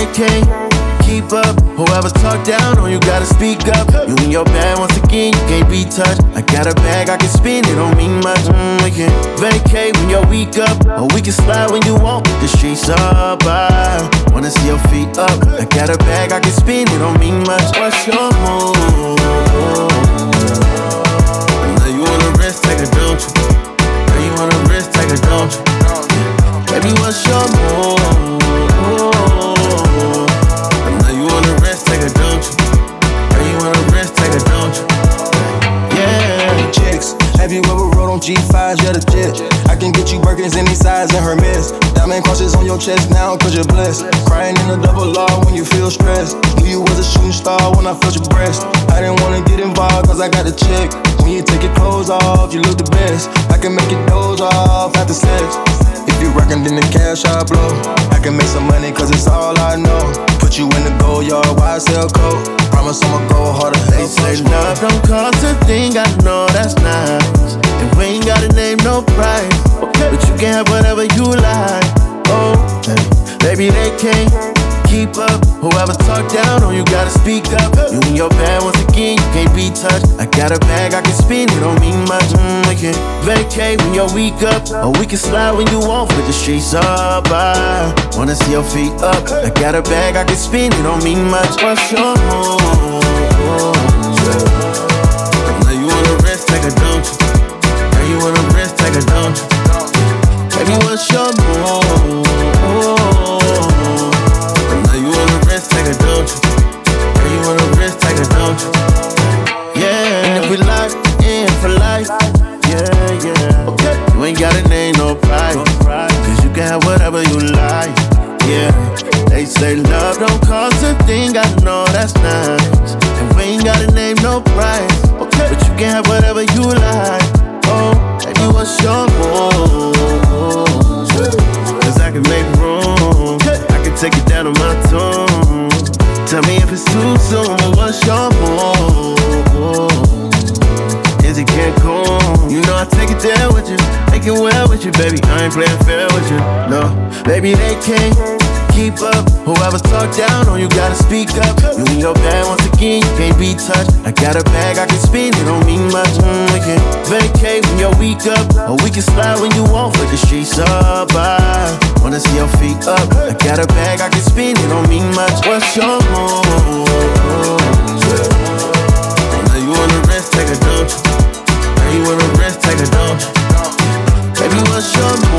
can't keep up. Whoever talk down on you gotta speak up. You in your bag once again, you can't be touched. I got a bag, I can spend it, don't mean much. We can vacate when you're weak up, or we can slide when you want. The streets up, I wanna see your feet up. I got a bag, I can spend it, don't mean much. What's your move? Now you wanna risk taker, don't you? Now you wanna risk taker, don't you? Baby, what's your move? Have you ever rode on G5s? You're the jet. I can get you Birkins any size and Hermes. Diamond crosses on your chest now cause you're blessed. Crying in a double R when you feel stressed. Knew you was a shooting star when I felt your breast. I didn't wanna get involved cause I got a check. When you take your clothes off, you look the best. I can make you doze off after sex. If you rockin', then the cash I blow. I can make some money cause it's all I know. Put you in the gold yard, YSL coat. Promise I'ma go harder. They say love don't cost a thing, I know that's nice. And we ain't gotta name no price, but you can have whatever you like. Oh, baby, they can't keep up. Whoever talk down on you gotta speak up. You in your bag once again, you can't be touched. I got a bag, I can spend it, don't mean much. We can vacate when you're weak up, or we can slide when you want. With the streets up, I wanna see your feet up. I got a bag, I can spend it, don't mean much. What's your move? Now you wanna risk taker, don't you? Now you wanna risk taker, don't you? Baby, what's your move? Take a don't you? Girl, you wanna risk, take a don't you? Yeah, and if we locked in for life, yeah. Okay, you ain't gotta name no price, cause you can have whatever you like, yeah. They say love don't cost a thing, I know that's nice. And we ain't gotta name no price, okay, but you can have whatever you like. Oh, baby, what's your move? Cause I can make room, I can take it down on my tongue. Tell me if it's too soon, but what's your move? Is it Cancun? You know I take it there with you, make it well with you, baby. I ain't playing fair with you, no. Baby, they can't keep up. Whoever talk down on you gotta speak up. You in your bag once again, you can't be touched. I got a bag, I can spend it, don't mean much. We can vacate when you're weak up, or we can slide when you want. With the streets up, I wanna see your feet up. I got a bag, I can spend it, don't mean much. What's your move? Now you wanna risk taker, don't you? Now you wanna risk taker, don't you? Baby, what's your move?